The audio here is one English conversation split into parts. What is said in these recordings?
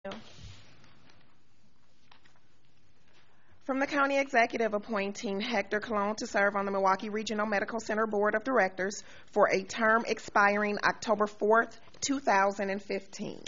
From the County Executive, appointing Hector Colon to serve on the Milwaukee Regional Medical Center Board of Directors for a term expiring October 4th, 2015.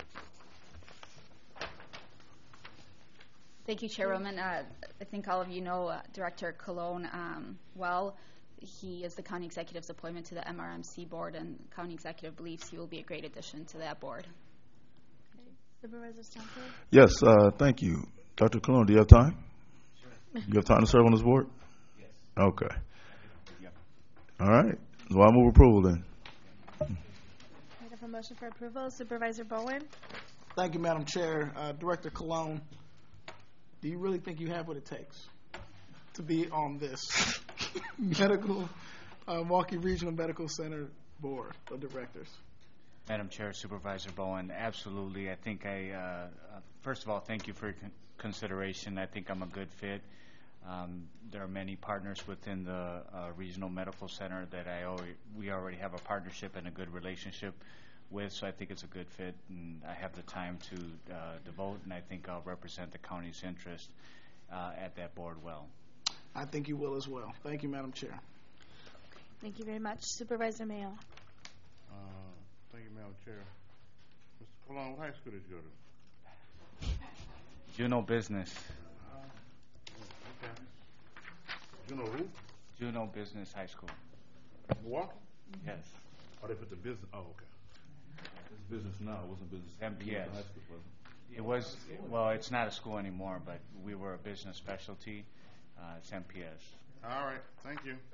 Thank you, Chairwoman. I think all of you know Director Colon well. He is the County Executive's appointment to the MRMC Board, and the County Executive believes he will be a great addition to that board. Okay. Supervisor Stamper? Yes, thank you. Dr. Colon, do you have time? You have time to serve on this board? Yes. Okay. Yep. All right. So I move approval then. I have a motion for approval. Supervisor Bowen? Thank you, Madam Chair. Director Colon, do you really think you have what it takes to be on this Milwaukee Regional Medical Center Board of Directors? Madam Chair, Supervisor Bowen, absolutely. I think first of all, thank you for your consideration. I think I'm a good fit. There are many partners within the Regional Medical Center that we already have a partnership and a good relationship with, so I think it's a good fit, and I have the time to devote, and I think I'll represent the county's interest at that board well. I think you will as well. Thank you, Madam Chair. Thank you very much. Supervisor Mayo? Thank you, Madam Chair. Mr. Colon, what high school did you go to? Juneau Business. Okay. Juneau who? Juneau Business High School. Milwaukee? Yes. Oh, they put the business. Oh, okay. It's business now. It wasn't business. MPS. It was, well, it's not a school anymore, but we were a business specialty. It's MPS. All right. Thank you.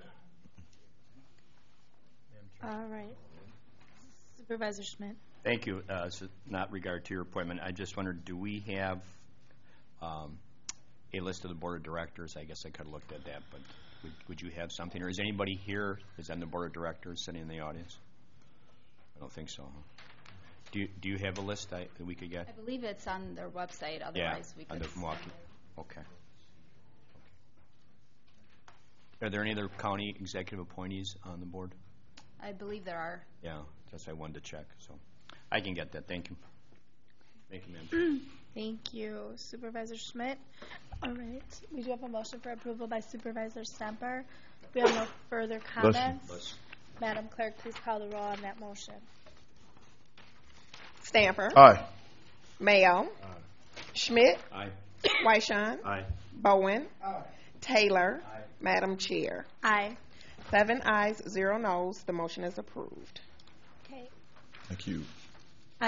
All right. Supervisor Schmidt? Thank you. So not regard to your appointment, I just wondered, do we have a list of the board of directors? I guess I could have looked at that, but would you have something? Or is anybody here is on the board of directors sitting in the audience? I don't think so. Do you have a list that we could get? I believe it's on their website. Otherwise, we could. On the Milwaukee. Okay. Are there any other county executive appointees on the board? I believe there are. Yeah, that's what I wanted to check. So I can get that. Thank you. Thank you, ma'am. Thank you, Supervisor Schmidt. All right. We do have a motion for approval by Supervisor Stamper. We have no further comments. Bless. Madam Clerk, please call the roll on that motion. Stamper. Aye. Mayo. Schmidt. Aye. Weishan. Aye. Bowen. Taylor. Madam Chair. Aye. 7 ayes, 0 noes. The motion is approved. Okay. Thank you.